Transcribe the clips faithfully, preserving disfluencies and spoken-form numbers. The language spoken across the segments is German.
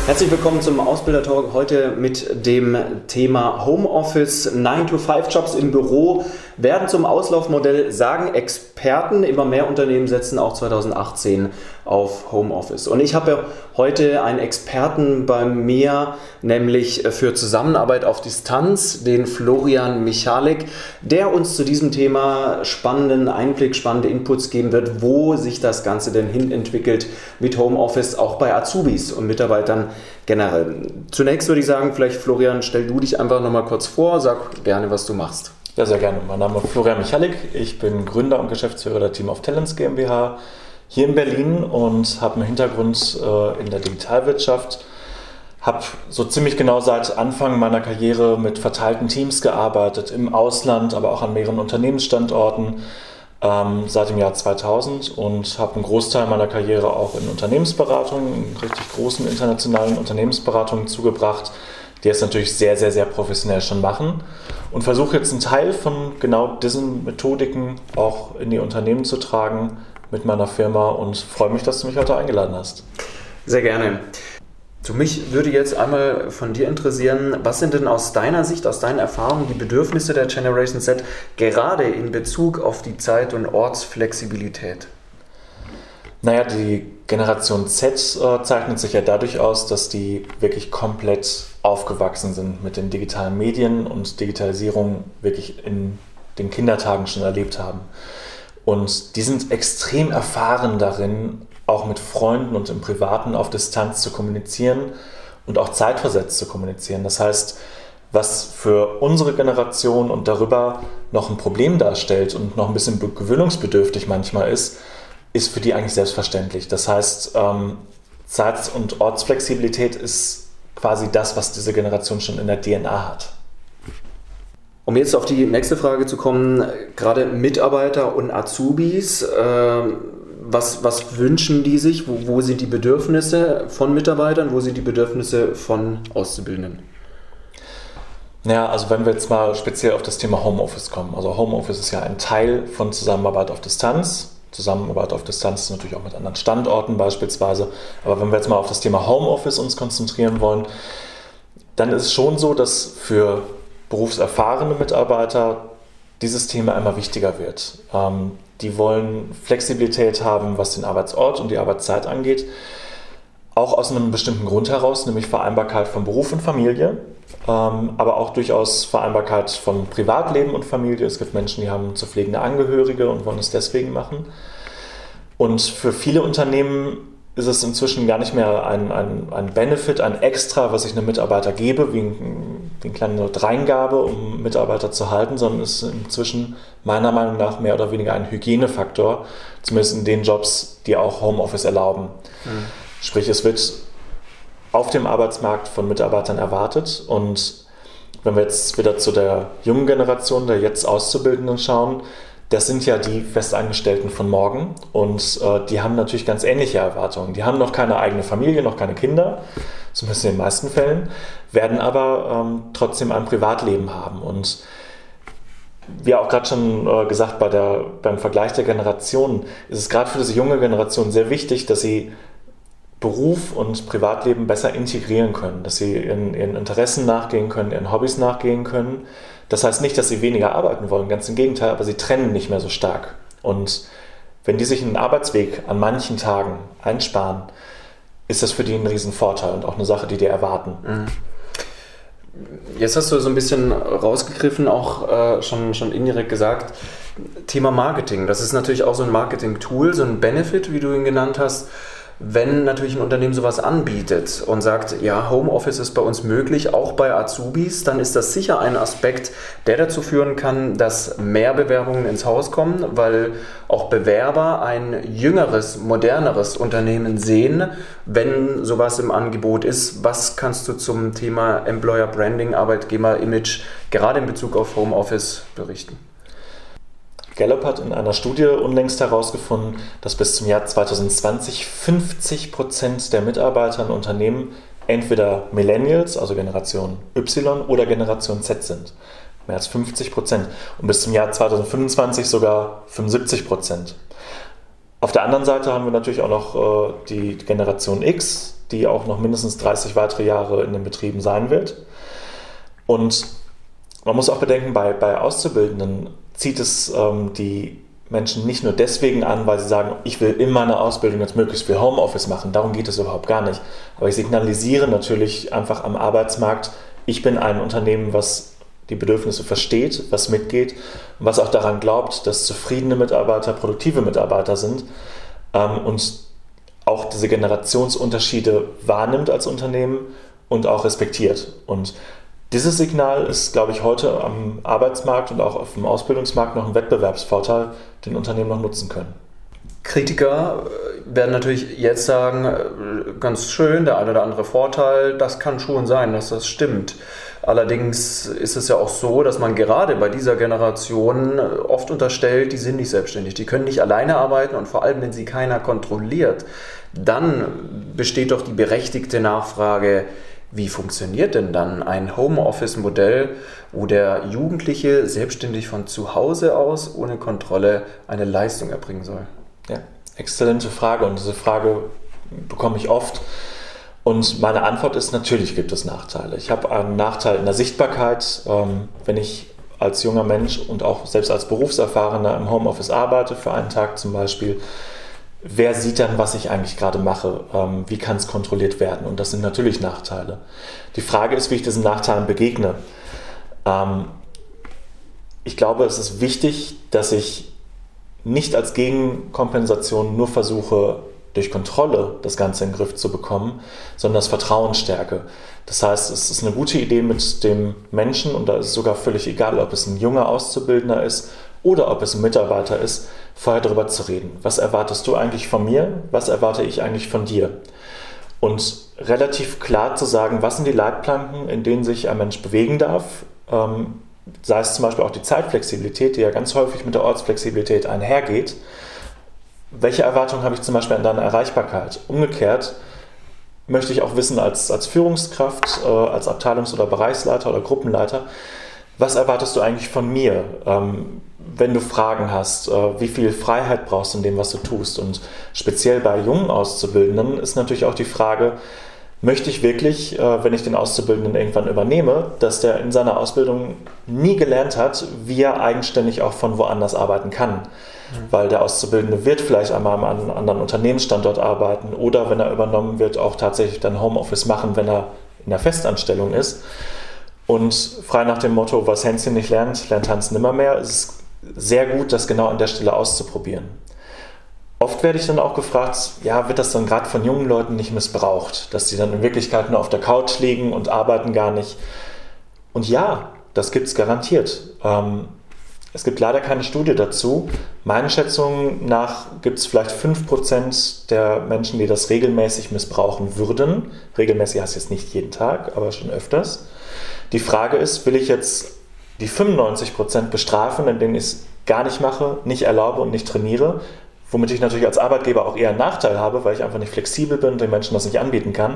Herzlich willkommen zum Ausbilder-Talk, heute mit dem Thema Homeoffice. nine to five Jobs im Büro werden zum Auslaufmodell, sagen Experten. Immer mehr Unternehmen setzen auch zwanzig achtzehn auf Homeoffice. Und ich habe heute einen Experten bei mir, nämlich für Zusammenarbeit auf Distanz, den Florian Michalek, der uns zu diesem Thema spannenden Einblick, spannende Inputs geben wird, wo sich das Ganze denn hin entwickelt mit Homeoffice, auch bei Azubis und Mitarbeitern generell. Zunächst würde ich sagen, vielleicht Florian, stell du dich einfach nochmal kurz vor, sag gerne, was du machst. Ja, sehr gerne. Mein Name ist Florian Michalek, ich bin Gründer und Geschäftsführer der Team of Talents GmbH hier in Berlin und habe einen Hintergrund äh, in der Digitalwirtschaft. Habe so ziemlich genau seit Anfang meiner Karriere mit verteilten Teams gearbeitet, im Ausland, aber auch an mehreren Unternehmensstandorten ähm, seit dem Jahr zweitausend und habe einen Großteil meiner Karriere auch in Unternehmensberatungen, in richtig großen internationalen Unternehmensberatungen zugebracht, die es natürlich sehr, sehr, sehr professionell schon machen und versuche jetzt einen Teil von genau diesen Methodiken auch in die Unternehmen zu tragen mit meiner Firma und freue mich, dass du mich heute eingeladen hast. Sehr gerne. Zu mich würde jetzt einmal von dir interessieren, was sind denn aus deiner Sicht, aus deinen Erfahrungen die Bedürfnisse der Generation Z gerade in Bezug auf die Zeit- und Ortsflexibilität? Naja, die Generation Z äh, zeichnet sich ja dadurch aus, dass die wirklich komplett aufgewachsen sind mit den digitalen Medien und Digitalisierung wirklich in den Kindertagen schon erlebt haben. Und die sind extrem erfahren darin, auch mit Freunden und im Privaten auf Distanz zu kommunizieren und auch zeitversetzt zu kommunizieren. Das heißt, was für unsere Generation und darüber noch ein Problem darstellt und noch ein bisschen gewöhnungsbedürftig manchmal ist, ist für die eigentlich selbstverständlich. Das heißt, ähm, Zeit- und Ortsflexibilität ist quasi das, was diese Generation schon in der D N A hat. Um jetzt auf die nächste Frage zu kommen, gerade Mitarbeiter und Azubis, äh, was, was wünschen die sich? Wo, wo sind die Bedürfnisse von Mitarbeitern? Wo sind die Bedürfnisse von Auszubildenden? Naja, also wenn wir jetzt mal speziell auf das Thema Homeoffice kommen. Also Homeoffice ist ja ein Teil von Zusammenarbeit auf Distanz. Zusammenarbeit auf Distanz ist natürlich auch mit anderen Standorten beispielsweise. Aber wenn wir jetzt mal auf das Thema Homeoffice uns konzentrieren wollen, dann ist es schon so, dass für berufserfahrene Mitarbeiter dieses Thema immer wichtiger wird. Ähm, die wollen Flexibilität haben, was den Arbeitsort und die Arbeitszeit angeht. Auch aus einem bestimmten Grund heraus, nämlich Vereinbarkeit von Beruf und Familie, ähm, aber auch durchaus Vereinbarkeit von Privatleben und Familie. Es gibt Menschen, die haben zu pflegende Angehörige und wollen es deswegen machen. Und für viele Unternehmen ist es inzwischen gar nicht mehr ein, ein, ein Benefit, ein Extra, was ich einem Mitarbeiter gebe, wie, ein, wie eine kleine Dreingabe, um Mitarbeiter zu halten, sondern es ist inzwischen meiner Meinung nach mehr oder weniger ein Hygienefaktor, zumindest in den Jobs, die auch Homeoffice erlauben. Mhm. Sprich, es wird auf dem Arbeitsmarkt von Mitarbeitern erwartet und wenn wir jetzt wieder zu der jungen Generation, der jetzt Auszubildenden schauen, das sind ja die Festangestellten von morgen und äh, die haben natürlich ganz ähnliche Erwartungen. Die haben noch keine eigene Familie, noch keine Kinder, zumindest in den meisten Fällen, werden aber ähm, trotzdem ein Privatleben haben. Und wie auch gerade schon äh, gesagt, bei der, beim Vergleich der Generationen ist es gerade für diese junge Generation sehr wichtig, dass sie Beruf und Privatleben besser integrieren können, dass sie ihren, ihren Interessen nachgehen können, ihren Hobbys nachgehen können. Das heißt nicht, dass sie weniger arbeiten wollen, ganz im Gegenteil, aber sie trennen nicht mehr so stark. Und wenn die sich einen Arbeitsweg an manchen Tagen einsparen, ist das für die ein Riesenvorteil und auch eine Sache, die die erwarten. Jetzt hast du so ein bisschen rausgegriffen, auch äh, schon, schon indirekt gesagt, Thema Marketing. Das ist natürlich auch so ein Marketing-Tool, so ein Benefit, wie du ihn genannt hast. Wenn natürlich ein Unternehmen sowas anbietet und sagt, ja, Homeoffice ist bei uns möglich, auch bei Azubis, dann ist das sicher ein Aspekt, der dazu führen kann, dass mehr Bewerbungen ins Haus kommen, weil auch Bewerber ein jüngeres, moderneres Unternehmen sehen, wenn sowas im Angebot ist. Was kannst du zum Thema Employer Branding, Arbeitgeber-Image gerade in Bezug auf Homeoffice berichten? Gallup hat in einer Studie unlängst herausgefunden, dass bis zum Jahr zwanzig zwanzig fünfzig Prozent der Mitarbeiter in Unternehmen entweder Millennials, also Generation Y, oder Generation Z sind. Mehr als fünfzig Prozent. Und bis zum Jahr zwanzig fünfundzwanzig sogar fünfundsiebzig Prozent. Auf der anderen Seite haben wir natürlich auch noch äh, die Generation X, die auch noch mindestens dreißig weitere Jahre in den Betrieben sein wird. Und man muss auch bedenken, bei, bei Auszubildenden zieht es ähm, die Menschen nicht nur deswegen an, weil sie sagen, ich will in meiner Ausbildung jetzt möglichst viel Homeoffice machen. Darum geht es überhaupt gar nicht. Aber ich signalisiere natürlich einfach am Arbeitsmarkt, ich bin ein Unternehmen, was die Bedürfnisse versteht, was mitgeht und was auch daran glaubt, dass zufriedene Mitarbeiter produktive Mitarbeiter sind ähm, und auch diese Generationsunterschiede wahrnimmt als Unternehmen und auch respektiert. Und dieses Signal ist, glaube ich, heute am Arbeitsmarkt und auch auf dem Ausbildungsmarkt noch ein Wettbewerbsvorteil, den Unternehmen noch nutzen können. Kritiker werden natürlich jetzt sagen, ganz schön, der eine oder andere Vorteil, das kann schon sein, dass das stimmt. Allerdings ist es ja auch so, dass man gerade bei dieser Generation oft unterstellt, die sind nicht selbstständig, die können nicht alleine arbeiten und vor allem, wenn sie keiner kontrolliert, dann besteht doch die berechtigte Nachfrage, wie funktioniert denn dann ein Homeoffice-Modell, wo der Jugendliche selbstständig von zu Hause aus ohne Kontrolle eine Leistung erbringen soll? Ja, exzellente Frage und diese Frage bekomme ich oft. Und meine Antwort ist, natürlich gibt es Nachteile. Ich habe einen Nachteil in der Sichtbarkeit, wenn ich als junger Mensch und auch selbst als Berufserfahrener im Homeoffice arbeite, für einen Tag zum Beispiel. Wer sieht dann, was ich eigentlich gerade mache? Wie kann es kontrolliert werden? Und das sind natürlich Nachteile. Die Frage ist, wie ich diesen Nachteilen begegne. Ich glaube, es ist wichtig, dass ich nicht als Gegenkompensation nur versuche, durch Kontrolle das Ganze in den Griff zu bekommen, sondern das Vertrauen stärke. Das heißt, es ist eine gute Idee mit dem Menschen, und da ist es sogar völlig egal, ob es ein junger Auszubildender ist oder ob es ein Mitarbeiter ist, vorher darüber zu reden. Was erwartest du eigentlich von mir? Was erwarte ich eigentlich von dir? Und relativ klar zu sagen, was sind die Leitplanken, in denen sich ein Mensch bewegen darf, ähm, sei es zum Beispiel auch die Zeitflexibilität, die ja ganz häufig mit der Ortsflexibilität einhergeht. Welche Erwartungen habe ich zum Beispiel an deine Erreichbarkeit? Umgekehrt möchte ich auch wissen als, als Führungskraft, äh, als Abteilungs- oder Bereichsleiter oder Gruppenleiter, was erwartest du eigentlich von mir, ähm, wenn du Fragen hast, äh, wie viel Freiheit brauchst du in dem, was du tust? Und speziell bei jungen Auszubildenden ist natürlich auch die Frage, möchte ich wirklich, äh, wenn ich den Auszubildenden irgendwann übernehme, dass der in seiner Ausbildung nie gelernt hat, wie er eigenständig auch von woanders arbeiten kann? Mhm. Weil der Auszubildende wird vielleicht einmal an einem anderen Unternehmensstandort arbeiten oder, wenn er übernommen wird, auch tatsächlich dann Homeoffice machen, wenn er in der Festanstellung ist. Und frei nach dem Motto, was Hänschen nicht lernt, lernt Hans nimmermehr, ist es sehr gut, das genau an der Stelle auszuprobieren. Oft werde ich dann auch gefragt, ja, wird das dann gerade von jungen Leuten nicht missbraucht, dass sie dann in Wirklichkeit nur auf der Couch liegen und arbeiten gar nicht. Und ja, das gibt es garantiert. Ähm, es gibt leider keine Studie dazu. Meinen Schätzungen nach gibt es vielleicht fünf Prozent der Menschen, die das regelmäßig missbrauchen würden. Regelmäßig heißt jetzt nicht jeden Tag, aber schon öfters. Die Frage ist, will ich jetzt die fünfundneunzig Prozent bestrafen, indem ich es gar nicht mache, nicht erlaube und nicht trainiere, womit ich natürlich als Arbeitgeber auch eher einen Nachteil habe, weil ich einfach nicht flexibel bin und den Menschen das nicht anbieten kann,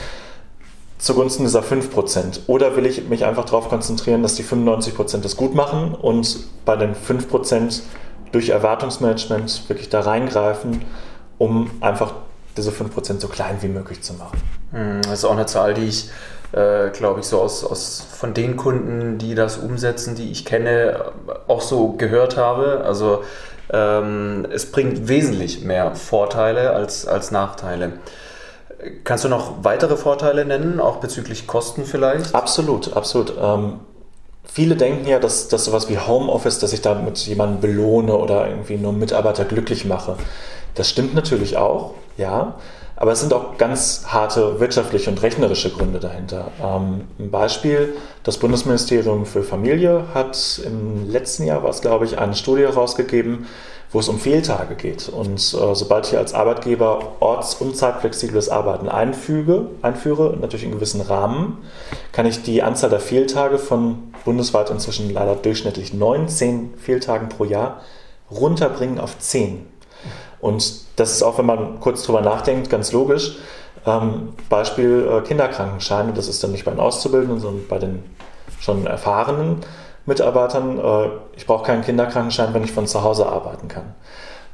zugunsten dieser fünf Prozent. Oder will ich mich einfach darauf konzentrieren, dass die fünfundneunzig Prozent das gut machen und bei den fünf Prozent durch Erwartungsmanagement wirklich da reingreifen, um einfach diese fünf Prozent so klein wie möglich zu machen. Das ist auch eine Zahl, die ich, äh, glaube ich, so aus, aus von den Kunden, die das umsetzen, die ich kenne, auch so gehört habe. Also ähm, es bringt wesentlich mehr Vorteile als, als Nachteile. Kannst du noch weitere Vorteile nennen, auch bezüglich Kosten vielleicht? Absolut, absolut. Ähm, viele denken ja, dass, dass sowas wie Homeoffice, dass ich damit jemanden belohne oder irgendwie nur Mitarbeiter glücklich mache. Das stimmt natürlich auch, ja. Aber es sind auch ganz harte wirtschaftliche und rechnerische Gründe dahinter. Ähm, ein Beispiel, das Bundesministerium für Familie hat im letzten Jahr, war es glaube ich, eine Studie herausgegeben, wo es um Fehltage geht. Und äh, sobald ich als Arbeitgeber orts- und zeitflexibles Arbeiten einfüge, einführe, natürlich in gewissen Rahmen, kann ich die Anzahl der Fehltage von bundesweit inzwischen leider durchschnittlich neunzehn Fehltagen pro Jahr runterbringen auf zehn. Und das ist auch, wenn man kurz drüber nachdenkt, ganz logisch. Ähm, Beispiel äh, Kinderkrankenscheine, das ist dann nicht bei den Auszubildenden, sondern bei den schon erfahrenen Mitarbeitern. Äh, ich brauche keinen Kinderkrankenschein, wenn ich von zu Hause arbeiten kann.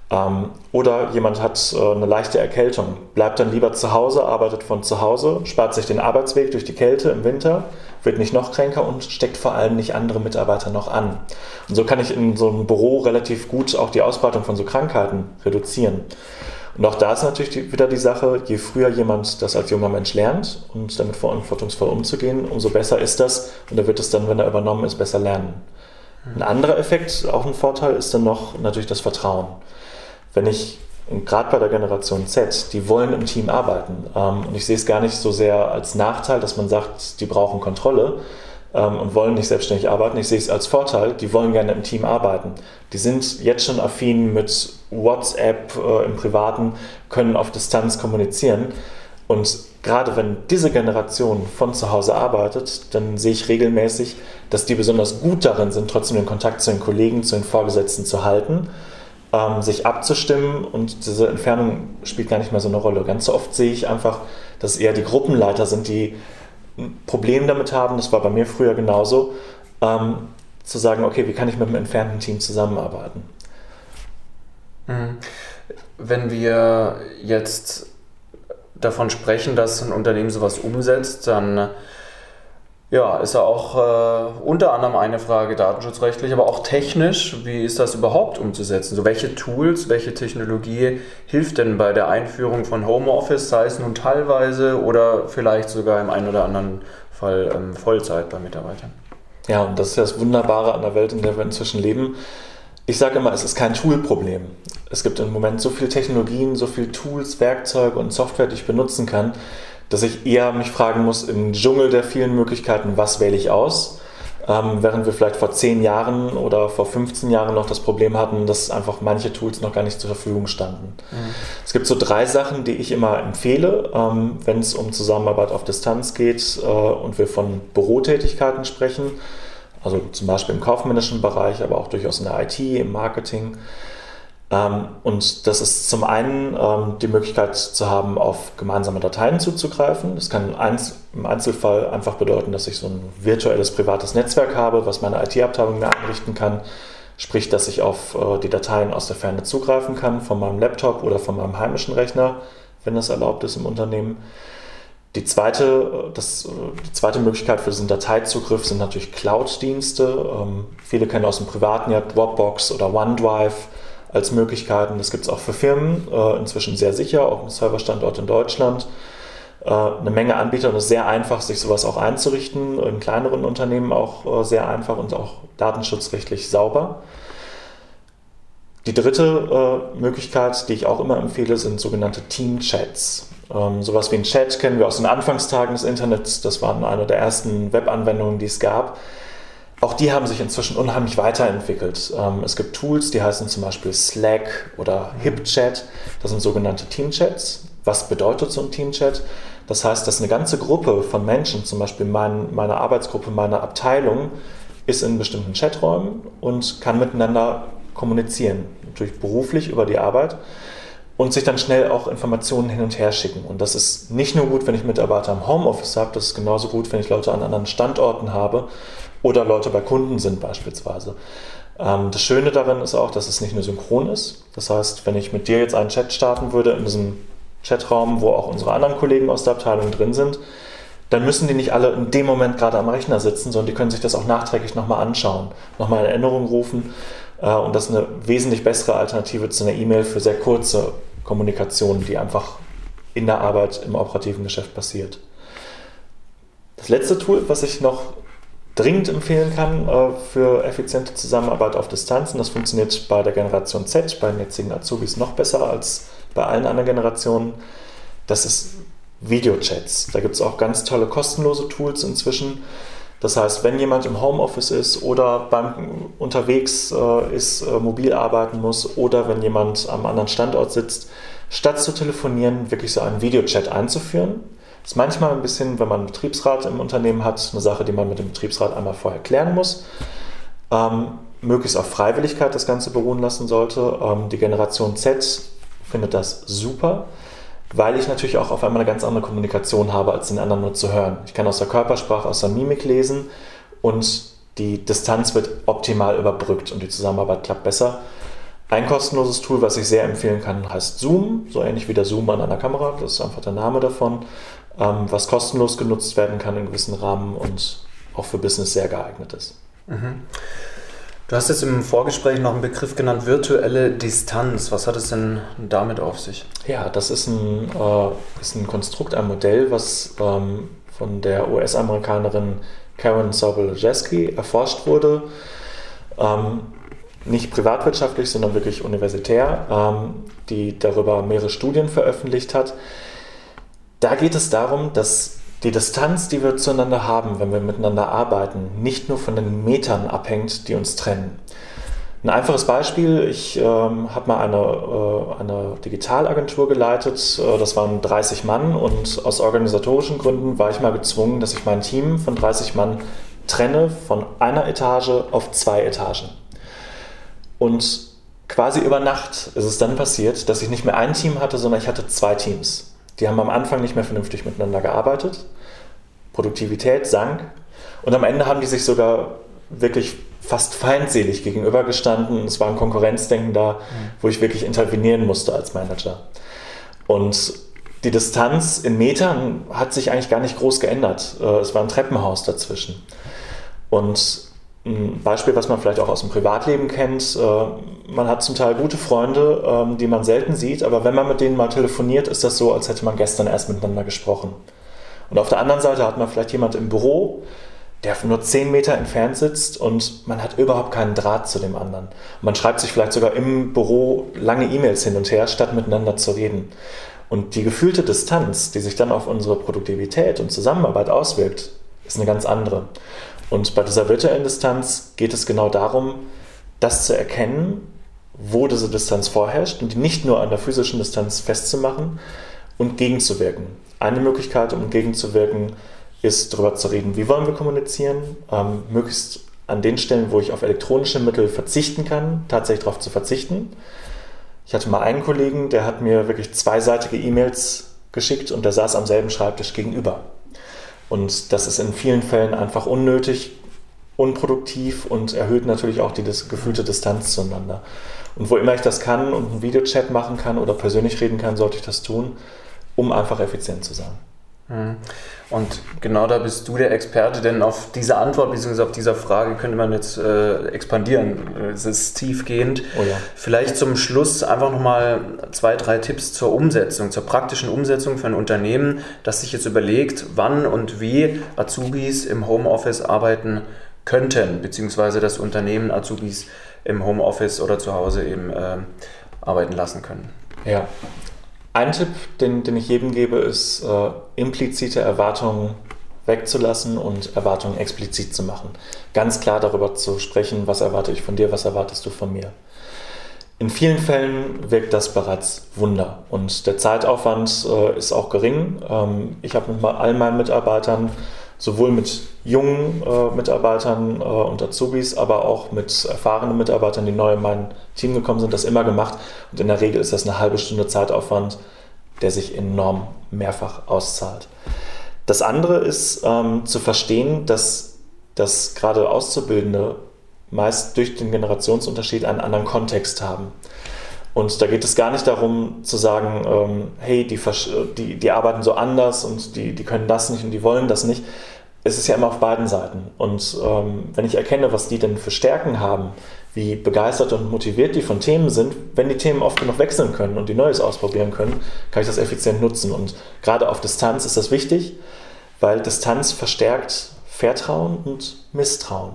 Ähm, oder jemand hat äh, eine leichte Erkältung, bleibt dann lieber zu Hause, arbeitet von zu Hause, spart sich den Arbeitsweg durch die Kälte im Winter, wird nicht noch kränker und steckt vor allem nicht andere Mitarbeiter noch an. Und so kann ich in so einem Büro relativ gut auch die Ausbreitung von so Krankheiten reduzieren. Und auch da ist natürlich die, wieder die Sache, je früher jemand das als junger Mensch lernt und damit verantwortungsvoll umzugehen, umso besser ist das und er wird es dann, wenn er übernommen ist, besser lernen. Ein anderer Effekt, auch ein Vorteil, ist dann noch natürlich das Vertrauen. Wenn ich, gerade bei der Generation Z, die wollen im Team arbeiten. Ähm, und ich sehe es gar nicht so sehr als Nachteil, dass man sagt, die brauchen Kontrolle ähm, und wollen nicht selbstständig arbeiten. Ich sehe es als Vorteil, die wollen gerne im Team arbeiten. Die sind jetzt schon affin mit WhatsApp äh, im Privaten, können auf Distanz kommunizieren. Und gerade wenn diese Generation von zu Hause arbeitet, dann sehe ich regelmäßig, dass die besonders gut darin sind, trotzdem den Kontakt zu den Kollegen, zu den Vorgesetzten zu halten, ähm, sich abzustimmen und diese Entfernung spielt gar nicht mehr so eine Rolle. Ganz so oft sehe ich einfach, dass eher die Gruppenleiter sind, die ein Problem damit haben, das war bei mir früher genauso, ähm, zu sagen, okay, wie kann ich mit einem entfernten Team zusammenarbeiten? Wenn wir jetzt davon sprechen, dass ein Unternehmen sowas umsetzt, dann ja, ist ja auch äh, unter anderem eine Frage datenschutzrechtlich, aber auch technisch, wie ist das überhaupt umzusetzen? So, welche Tools, welche Technologie hilft denn bei der Einführung von Homeoffice, sei es nun teilweise oder vielleicht sogar im einen oder anderen Fall ähm, Vollzeit bei Mitarbeitern? Ja, und das ist ja das Wunderbare an der Welt, in der wir inzwischen leben. Ich sage immer, es ist kein Toolproblem. Es gibt im Moment so viele Technologien, so viele Tools, Werkzeuge und Software, die ich benutzen kann, dass ich eher mich fragen muss, im Dschungel der vielen Möglichkeiten, was wähle ich aus? Ähm, während wir vielleicht vor zehn Jahren oder vor fünfzehn Jahren noch das Problem hatten, dass einfach manche Tools noch gar nicht zur Verfügung standen. Mhm. Es gibt so drei Sachen, die ich immer empfehle, ähm, wenn es um Zusammenarbeit auf Distanz geht äh, und wir von Bürotätigkeiten sprechen. Also zum Beispiel im kaufmännischen Bereich, aber auch durchaus in der I T, im Marketing. Ähm, und das ist zum einen ähm, die Möglichkeit zu haben, auf gemeinsame Dateien zuzugreifen. Das kann eins, im Einzelfall einfach bedeuten, dass ich so ein virtuelles privates Netzwerk habe, was meine I T-Abteilung mir einrichten kann. Sprich, dass ich auf äh, die Dateien aus der Ferne zugreifen kann, von meinem Laptop oder von meinem heimischen Rechner, wenn das erlaubt ist im Unternehmen. Die zweite, das, die zweite Möglichkeit für diesen Dateizugriff sind natürlich Cloud-Dienste. Ähm, viele kennen aus dem Privaten ja Dropbox oder OneDrive als Möglichkeiten. Das gibt es auch für Firmen, äh, inzwischen sehr sicher, auch mit Serverstandort in Deutschland. Äh, eine Menge Anbieter und es ist sehr einfach, sich sowas auch einzurichten. In kleineren Unternehmen auch äh, sehr einfach und auch datenschutzrechtlich sauber. Die dritte äh, Möglichkeit, die ich auch immer empfehle, sind sogenannte Team-Chats. Ähm, sowas wie ein Chat kennen wir aus den Anfangstagen des Internets. Das waren eine der ersten Webanwendungen, die es gab. Auch die haben sich inzwischen unheimlich weiterentwickelt. Ähm, es gibt Tools, die heißen zum Beispiel Slack oder HipChat. Das sind sogenannte Teamchats. Was bedeutet so ein Teamchat? Das heißt, dass eine ganze Gruppe von Menschen, zum Beispiel mein, meine Arbeitsgruppe, meine Abteilung, ist in bestimmten Chaträumen und kann miteinander kommunizieren. Natürlich beruflich über die Arbeit. Und sich dann schnell auch Informationen hin und her schicken. Und das ist nicht nur gut, wenn ich Mitarbeiter im Homeoffice habe, das ist genauso gut, wenn ich Leute an anderen Standorten habe oder Leute bei Kunden sind beispielsweise. Ähm, das Schöne darin ist auch, dass es nicht nur synchron ist. Das heißt, wenn ich mit dir jetzt einen Chat starten würde in diesem Chatraum, wo auch unsere anderen Kollegen aus der Abteilung drin sind, dann müssen die nicht alle in dem Moment gerade am Rechner sitzen, sondern die können sich das auch nachträglich nochmal anschauen, nochmal in Erinnerung rufen. Und das ist eine wesentlich bessere Alternative zu einer E-Mail für sehr kurze Kommunikation, die einfach in der Arbeit im operativen Geschäft passiert. Das letzte Tool, was ich noch dringend empfehlen kann äh, für effiziente Zusammenarbeit auf Distanz, und das funktioniert bei der Generation Z, bei den jetzigen Azubis noch besser als bei allen anderen Generationen, das ist Videochats. Da gibt es auch ganz tolle kostenlose Tools inzwischen. Das heißt, wenn jemand im Homeoffice ist oder beim, unterwegs äh, ist, äh, mobil arbeiten muss oder wenn jemand am anderen Standort sitzt, statt zu telefonieren, wirklich so einen Videochat einzuführen. Das ist manchmal ein bisschen, wenn man einen Betriebsrat im Unternehmen hat, eine Sache, die man mit dem Betriebsrat einmal vorher klären muss. Ähm, möglichst auf Freiwilligkeit das Ganze beruhen lassen sollte. Ähm, die Generation Z findet das super, weil ich natürlich auch auf einmal eine ganz andere Kommunikation habe, als den anderen nur zu hören. Ich kann aus der Körpersprache, aus der Mimik lesen und die Distanz wird optimal überbrückt und die Zusammenarbeit klappt besser. Ein kostenloses Tool, was ich sehr empfehlen kann, heißt Zoom, so ähnlich wie der Zoom an einer Kamera, das ist einfach der Name davon, ähm, was kostenlos genutzt werden kann in gewissen Rahmen und auch für Business sehr geeignet ist. Mhm. Du hast jetzt im Vorgespräch noch einen Begriff genannt, virtuelle Distanz. Was hat es denn damit auf sich? Ja, das ist ein, äh, ist ein Konstrukt, ein Modell, was ähm, von der U S-Amerikanerin Karen Soboleski erforscht wurde. Ähm, nicht privatwirtschaftlich, sondern wirklich universitär, ähm, die darüber mehrere Studien veröffentlicht hat. Da geht es darum, dass die Distanz, die wir zueinander haben, wenn wir miteinander arbeiten, nicht nur von den Metern abhängt, die uns trennen. Ein einfaches Beispiel, ich ähm, habe mal eine, äh, eine Digitalagentur geleitet, äh, das waren dreißig Mann und aus organisatorischen Gründen war ich mal gezwungen, dass ich mein Team von dreißig Mann trenne von einer Etage auf zwei Etagen. Und quasi über Nacht ist es dann passiert, dass ich nicht mehr ein Team hatte, sondern ich hatte zwei Teams. Die haben am Anfang nicht mehr vernünftig miteinander gearbeitet, Produktivität sank und am Ende haben die sich sogar wirklich fast feindselig gegenübergestanden. Es war ein Konkurrenzdenken da, wo ich wirklich intervenieren musste als Manager. Und die Distanz in Metern hat sich eigentlich gar nicht groß geändert. Es war ein Treppenhaus dazwischen. Und ein Beispiel, was man vielleicht auch aus dem Privatleben kennt, man hat zum Teil gute Freunde, die man selten sieht, aber wenn man mit denen mal telefoniert, ist das so, als hätte man gestern erst miteinander gesprochen. Und auf der anderen Seite hat man vielleicht jemand im Büro, der nur zehn Meter entfernt sitzt und man hat überhaupt keinen Draht zu dem anderen. Und man schreibt sich vielleicht sogar im Büro lange E-Mails hin und her, statt miteinander zu reden. Und die gefühlte Distanz, die sich dann auf unsere Produktivität und Zusammenarbeit auswirkt, ist eine ganz andere. Und bei dieser virtuellen Distanz geht es genau darum, das zu erkennen, wo diese Distanz vorherrscht und die nicht nur an der physischen Distanz festzumachen und gegenzuwirken. Eine Möglichkeit, um gegenzuwirken, ist darüber zu reden, wie wollen wir kommunizieren, ähm, möglichst an den Stellen, wo ich auf elektronische Mittel verzichten kann, tatsächlich darauf zu verzichten. Ich hatte mal einen Kollegen, der hat mir wirklich zweiseitige E-Mails geschickt und der saß am selben Schreibtisch gegenüber. Und das ist in vielen Fällen einfach unnötig, unproduktiv und erhöht natürlich auch die gefühlte Distanz zueinander. Und wo immer ich das kann und einen Videochat machen kann oder persönlich reden kann, sollte ich das tun, um einfach effizient zu sein. Und genau da bist du der Experte, denn auf diese Antwort bzw. auf dieser Frage könnte man jetzt äh, expandieren. Es ist tiefgehend. Oh ja. Vielleicht zum Schluss einfach nochmal zwei, drei Tipps zur Umsetzung, zur praktischen Umsetzung für ein Unternehmen, das sich jetzt überlegt, wann und wie Azubis im Homeoffice arbeiten könnten, beziehungsweise das Unternehmen Azubis im Homeoffice oder zu Hause eben äh, arbeiten lassen können. Ja. Ein Tipp, den, den ich jedem gebe, ist, äh, implizite Erwartungen wegzulassen und Erwartungen explizit zu machen. Ganz klar darüber zu sprechen, was erwarte ich von dir, was erwartest du von mir. In vielen Fällen wirkt das bereits Wunder und der Zeitaufwand äh, ist auch gering. Ähm, ich habe mit all meinen Mitarbeitern, sowohl mit jungen äh, Mitarbeitern äh, und Azubis, aber auch mit erfahrenen Mitarbeitern, die neu in mein Team gekommen sind, das immer gemacht. Und in der Regel ist das eine halbe Stunde Zeitaufwand, der sich enorm mehrfach auszahlt. Das andere ist ähm, zu verstehen, dass, dass gerade Auszubildende meist durch den Generationsunterschied einen anderen Kontext haben. Und da geht es gar nicht darum zu sagen, ähm, hey, die, die, die arbeiten so anders und die, die können das nicht und die wollen das nicht. Es ist ja immer auf beiden Seiten. Und ähm, wenn ich erkenne, was die denn für Stärken haben, wie begeistert und motiviert die von Themen sind, wenn die Themen oft genug wechseln können und die Neues ausprobieren können, kann ich das effizient nutzen. Und gerade auf Distanz ist das wichtig, weil Distanz verstärkt Vertrauen und Misstrauen.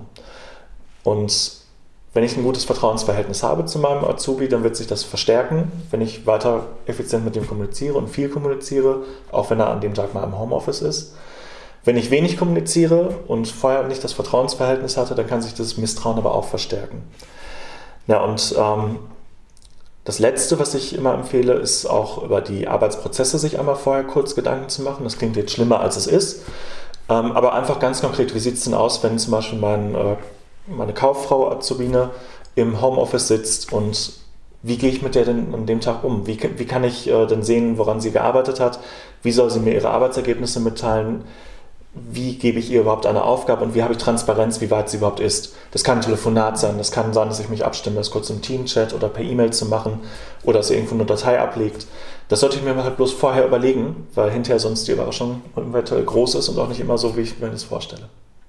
Und wenn ich ein gutes Vertrauensverhältnis habe zu meinem Azubi, dann wird sich das verstärken, wenn ich weiter effizient mit ihm kommuniziere und viel kommuniziere, auch wenn er an dem Tag mal im Homeoffice ist. Wenn ich wenig kommuniziere und vorher nicht das Vertrauensverhältnis hatte, dann kann sich dieses Misstrauen aber auch verstärken. Ja, und ähm, das Letzte, was ich immer empfehle, ist auch über die Arbeitsprozesse sich einmal vorher kurz Gedanken zu machen. Das klingt jetzt schlimmer, als es ist, ähm, aber einfach ganz konkret, wie sieht es denn aus, wenn zum Beispiel mein äh, meine Kauffrau Azubine im Homeoffice sitzt und wie gehe ich mit der denn an dem Tag um? Wie, wie kann ich äh, denn sehen, woran sie gearbeitet hat? Wie soll sie mir ihre Arbeitsergebnisse mitteilen? wie gebe ich ihr überhaupt eine Aufgabe und wie habe ich Transparenz, wie weit sie überhaupt ist. Das kann ein Telefonat sein, das kann sein, dass ich mich abstimme, das kurz im Teamchat oder per E-Mail zu machen oder dass sie irgendwo eine Datei ablegt. Das sollte ich mir halt bloß vorher überlegen, weil hinterher sonst die Überraschung eventuell groß ist und auch nicht immer so, wie ich mir das vorstelle.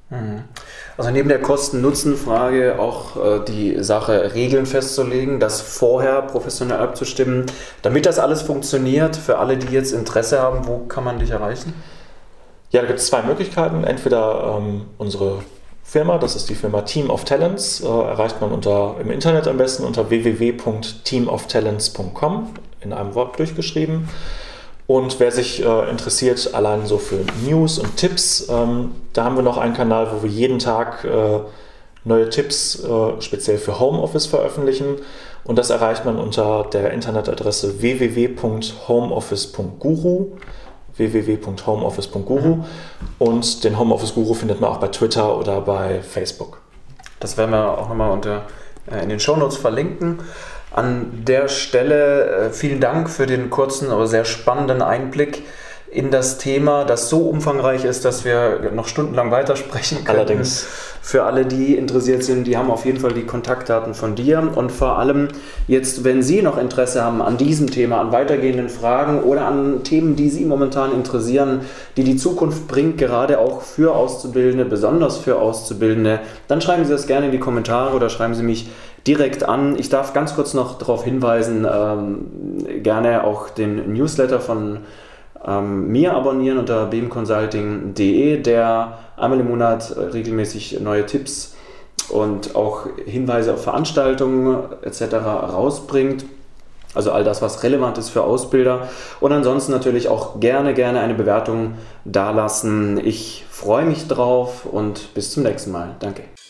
Also neben der Kosten-Nutzen-Frage auch äh, die Sache, Regeln festzulegen, das vorher professionell abzustimmen, damit das alles funktioniert. Für alle, die jetzt Interesse haben, wo kann man dich erreichen? Ja, da gibt es zwei Möglichkeiten. Entweder ähm, unsere Firma, das ist die Firma Team of Talents, äh, erreicht man unter, im Internet am besten unter w w w punkt team of talents punkt com, in einem Wort durchgeschrieben. Und wer sich äh, interessiert, allein so für News und Tipps, ähm, da haben wir noch einen Kanal, wo wir jeden Tag äh, neue Tipps äh, speziell für Homeoffice veröffentlichen. Und das erreicht man unter der Internetadresse w w w punkt homeoffice punkt guru. w w w punkt homeoffice punkt guru. Mhm. Und den Homeoffice Guru findet man auch bei Twitter oder bei Facebook. Das werden wir auch nochmal unter, äh, in den Shownotes verlinken. An der Stelle äh, vielen Dank für den kurzen, aber sehr spannenden Einblick in das Thema, das so umfangreich ist, dass wir noch stundenlang weitersprechen können. Allerdings. Für alle, die interessiert sind, die haben auf jeden Fall die Kontaktdaten von dir. Und vor allem jetzt, wenn Sie noch Interesse haben an diesem Thema, an weitergehenden Fragen oder an Themen, die Sie momentan interessieren, die die Zukunft bringt, gerade auch für Auszubildende, besonders für Auszubildende, dann schreiben Sie das gerne in die Kommentare oder schreiben Sie mich direkt an. Ich darf ganz kurz noch darauf hinweisen, ähm, gerne auch den Newsletter von ähm, mir abonnieren unter beamconsulting punkt de, der einmal im Monat regelmäßig neue Tipps und auch Hinweise auf Veranstaltungen et cetera rausbringt. Also all das, was relevant ist für Ausbilder. Und ansonsten natürlich auch gerne, gerne eine Bewertung dalassen. Ich freue mich drauf und bis zum nächsten Mal. Danke.